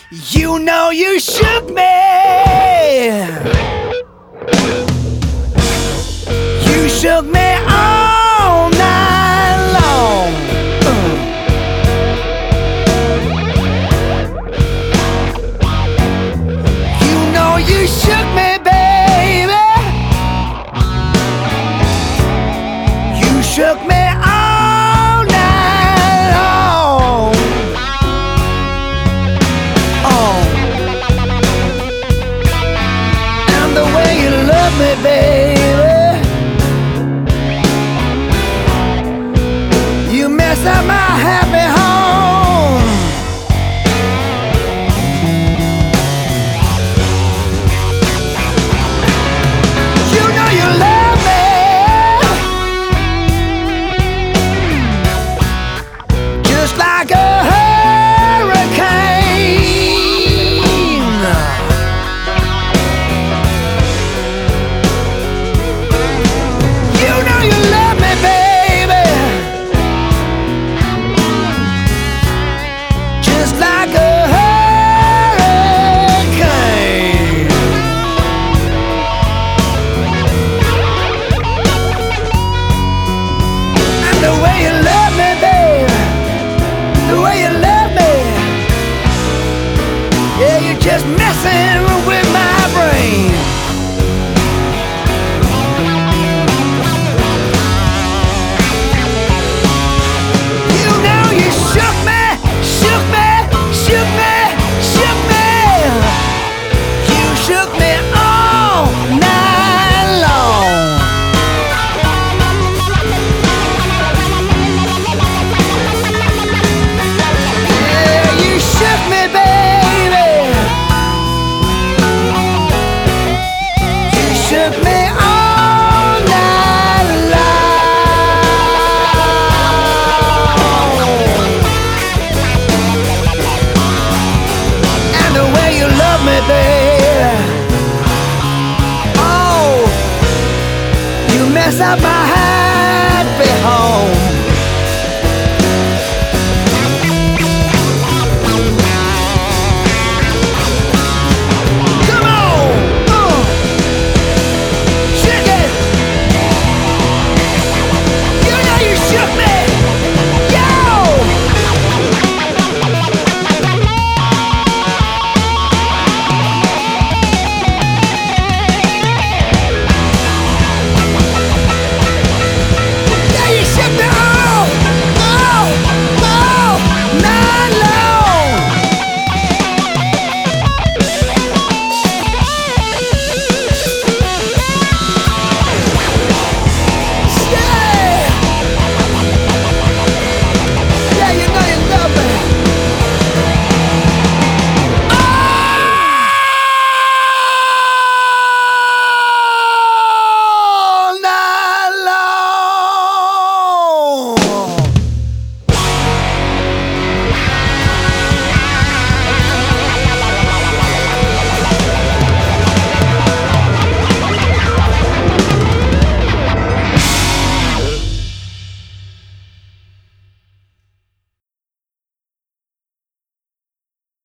You know you shook me. You shook me all night long. You know you shook me, baby. You shook me all night long. And the way you love me, baby, you mess up my happy home. You know you love me just like a